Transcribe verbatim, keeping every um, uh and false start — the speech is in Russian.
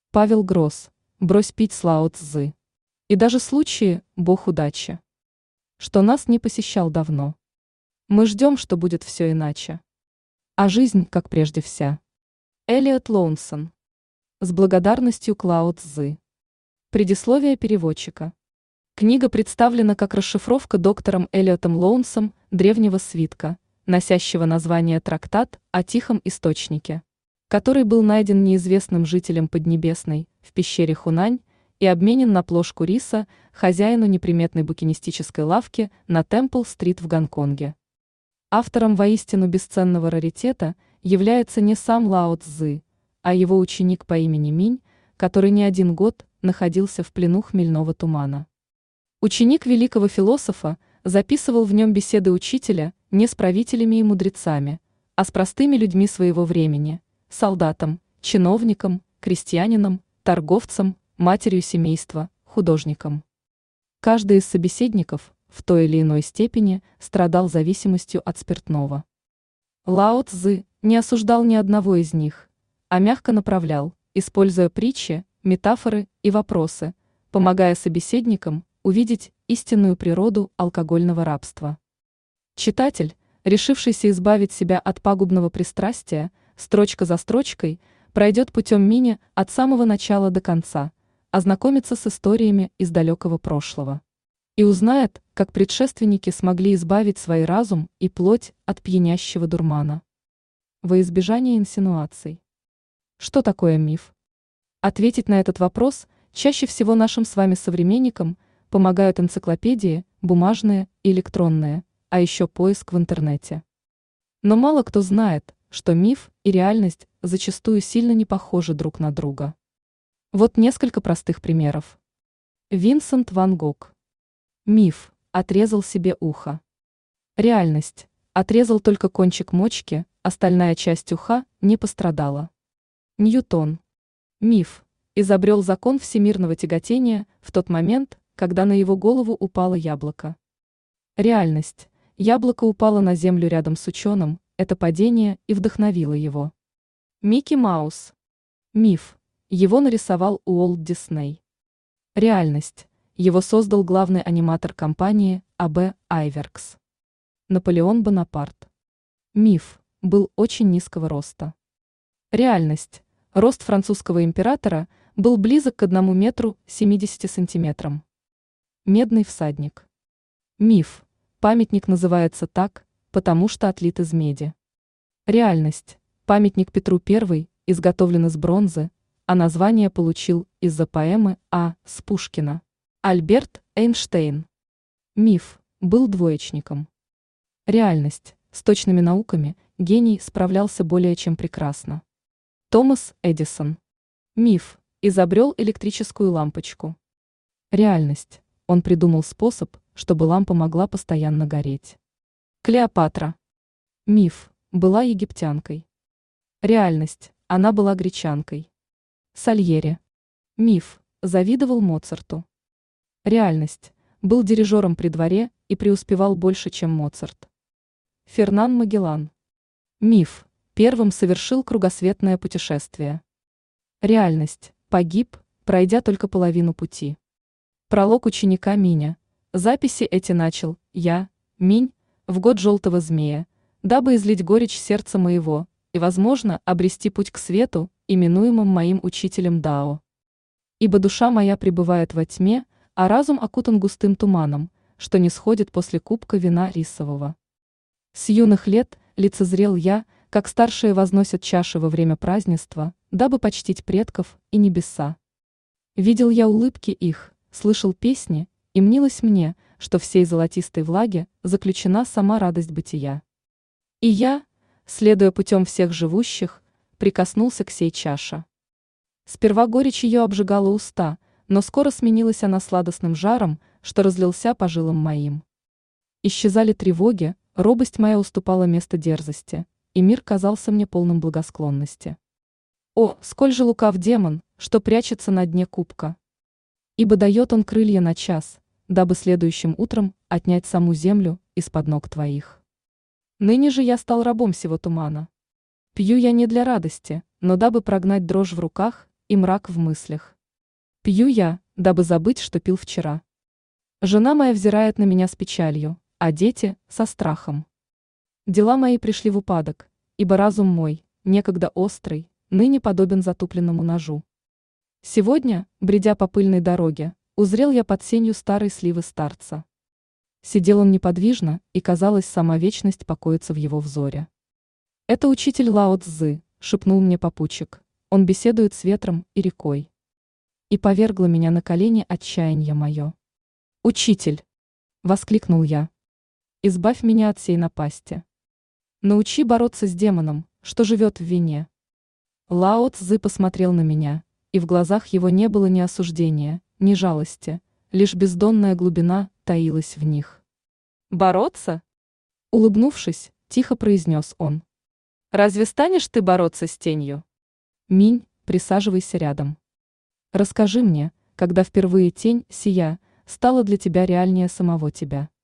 Павел Гросс, брось пить с Лао Цзы. И даже случаи, Бог удачи, что нас не посещал давно. Мы ждем, что будет все иначе. А жизнь, как прежде вся. Элиот Лоунсон. С благодарностью к Лао Цзы. Предисловие переводчика. Книга представлена как расшифровка доктором Элиотом Лоунсом древнего свитка, носящего название «Трактат о Тихом источнике», который был найден неизвестным жителем Поднебесной в пещере Хунань и обменен на плошку риса хозяину неприметной букинистической лавки на Темпл-стрит в Гонконге. Автором воистину бесценного раритета является не сам Лао Цзы, а его ученик по имени Минь, который не один год находился в плену хмельного тумана. Ученик великого философа записывал в нем беседы учителя не с правителями и мудрецами, а с простыми людьми своего времени, солдатом, чиновником, крестьянином, торговцем, матерью семейства, художником. Каждый из собеседников в той или иной степени страдал зависимостью от спиртного. Лао Цзы не осуждал ни одного из них, а мягко направлял, используя притчи, метафоры и вопросы, помогая собеседникам увидеть истинную природу алкогольного рабства. Читатель, решившийся избавить себя от пагубного пристрастия, строчка за строчкой, пройдет путем Миня от самого начала до конца, ознакомится с историями из далекого прошлого и узнает, как предшественники смогли избавить свой разум и плоть от пьянящего дурмана. Во избежание инсинуаций. Что такое миф? Ответить на этот вопрос чаще всего нашим с вами современникам помогают энциклопедии, бумажные и электронные, а еще поиск в интернете. Но мало кто знает, что миф и реальность зачастую сильно не похожи друг на друга. Вот несколько простых примеров. Винсент ван Гог. Миф: отрезал себе ухо. Реальность: отрезал только кончик мочки, остальная часть уха не пострадала. Ньютон. Миф: изобрел закон всемирного тяготения в тот момент, когда на его голову упало яблоко. Реальность: яблоко упало на землю рядом с ученым, это падение и вдохновило его. Микки Маус. Миф: его нарисовал Уолт Дисней. Реальность: его создал главный аниматор компании а бэ Iwerks. Наполеон Бонапарт. Миф: был очень низкого роста. Реальность: рост французского императора был близок к одному метру семидесяти сантиметрам. Медный всадник. Миф: памятник называется так, потому что отлит из меди. Реальность: памятник Петру Первому изготовлен из бронзы, а название получил из-за поэмы А. с Пушкина. Альберт Эйнштейн. Миф: был двоечником. Реальность: с точными науками гений справлялся более чем прекрасно. Томас Эдисон. Миф: изобрел электрическую лампочку. Реальность: он придумал способ, чтобы лампа могла постоянно гореть. Клеопатра. Миф: была египтянкой. Реальность: она была гречанкой. Сальери. Миф: завидовал Моцарту. Реальность: был дирижером при дворе и преуспевал больше, чем Моцарт. Фернан Магеллан. Миф: первым совершил кругосветное путешествие. Реальность: погиб, пройдя только половину пути. Пролог ученика Миня. Записи эти начал я, Минь, в год желтого змея, дабы излить горечь сердца моего и, возможно, обрести путь к свету, именуемым моим учителем Дао. Ибо душа моя пребывает во тьме, а разум окутан густым туманом, что не сходит после кубка вина рисового. С юных лет лицезрел я, как старшие возносят чаши во время празднества, дабы почтить предков и небеса. Видел я улыбки их, слышал песни, и мнилось мне, что в сей золотистой влаге заключена сама радость бытия. И я, следуя путем всех живущих, прикоснулся к сей чаше. Сперва горечь ее обжигала уста, но скоро сменилась она сладостным жаром, что разлился по жилам моим. Исчезали тревоги, робость моя уступала место дерзости, и мир казался мне полным благосклонности. О, сколь же лукав демон, что прячется на дне кубка! Ибо дает он крылья на час, дабы следующим утром отнять саму землю из-под ног твоих. Ныне же я стал рабом сего тумана. Пью я не для радости, но дабы прогнать дрожь в руках и мрак в мыслях. Пью я, дабы забыть, что пил вчера. Жена моя взирает на меня с печалью, а дети – со страхом. Дела мои пришли в упадок, ибо разум мой, некогда острый, ныне подобен затупленному ножу. Сегодня, бредя по пыльной дороге, узрел я под сенью старой сливы старца. Сидел он неподвижно, и, казалось, сама вечность покоится в его взоре. «Это учитель Лао Цзы», — шепнул мне попутчик, — «он беседует с ветром и рекой». И повергло меня на колени отчаяние мое. «Учитель!» — воскликнул я. «Избавь меня от сей напасти. Научи бороться с демоном, что живет в вине». Лао Цзы посмотрел на меня, и в глазах его не было ни осуждения, ни жалости, лишь бездонная глубина таилась в них. «Бороться?» Улыбнувшись, тихо произнес он. «Разве станешь ты бороться с тенью?» «Минь, присаживайся рядом. Расскажи мне, когда впервые тень сия стала для тебя реальнее самого тебя».